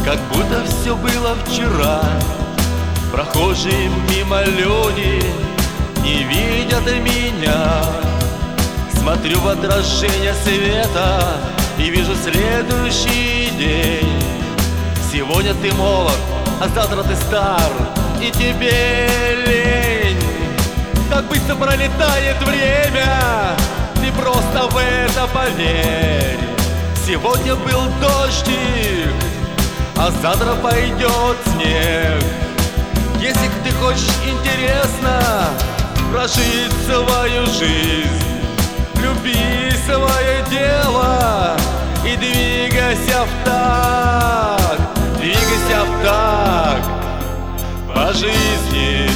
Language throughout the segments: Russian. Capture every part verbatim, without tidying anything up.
как будто все было вчера. Прохожие мимо люди не видят меня. Смотрю в отражение света и вижу следующий день. Сегодня ты молод, а завтра ты стар, и тебе лень. Так быстро пролетает время, ты просто в это поверь. Сегодня был дождик, а завтра пойдет снег. Если ты хочешь интересно прожить свою жизнь, люби свое дело и двигайся в такт. Двигайся в такт по жизни.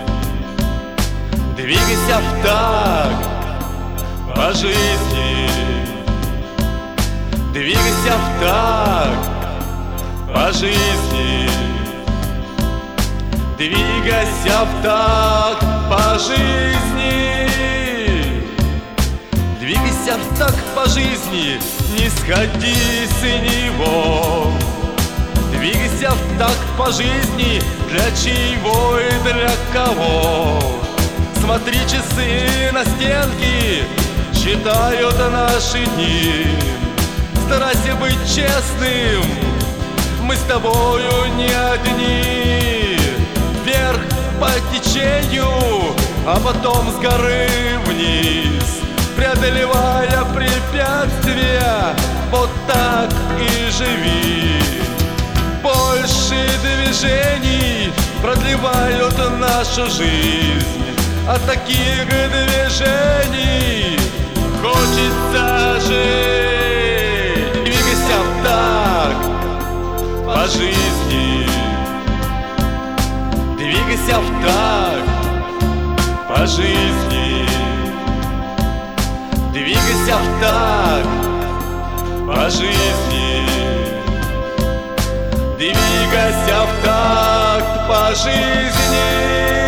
Двигайся в такт по жизни. Двигайся в такт по жизни. Двигайся в такт по жизни. Двигайся в такт по жизни, не сходи с него. Двигайся в такт по жизни, для чего и для кого. Смотри, часы на стенке считают наши дни. Старайся быть честным, мы с тобою не одни. Вверх по течению, а потом с горы вниз, преодолевая препятствия, вот так и живи. Больше движений продлевают нашу жизнь. От таких движений хочется жить. Двигайся в такт по жизни. Двигайся в такт по жизни. Двигайся в такт по жизни. Двигайся в такт по жизни.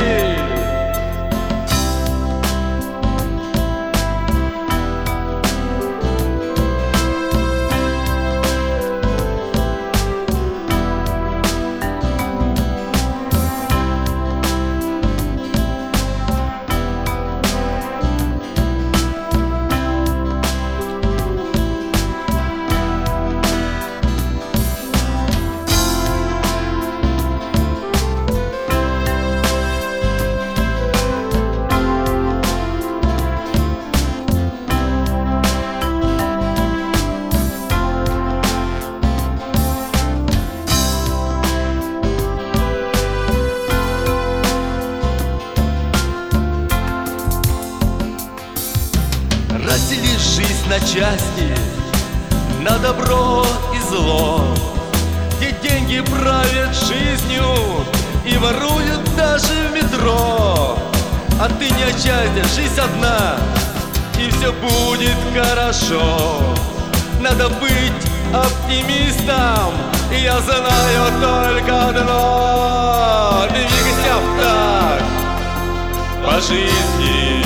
Раздели жизнь на части, на добро и зло, где деньги правят жизнью и воруют даже в метро. А ты не отчаивайся, жизнь одна, и все будет хорошо. Надо быть оптимистом, и я знаю только одно: двигайся в такт по жизни.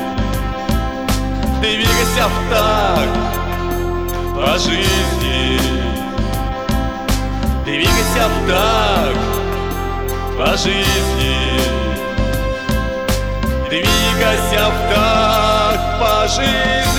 Двигайся в такт по жизни. Двигайся в такт по жизни. Двигайся в такт по жизни.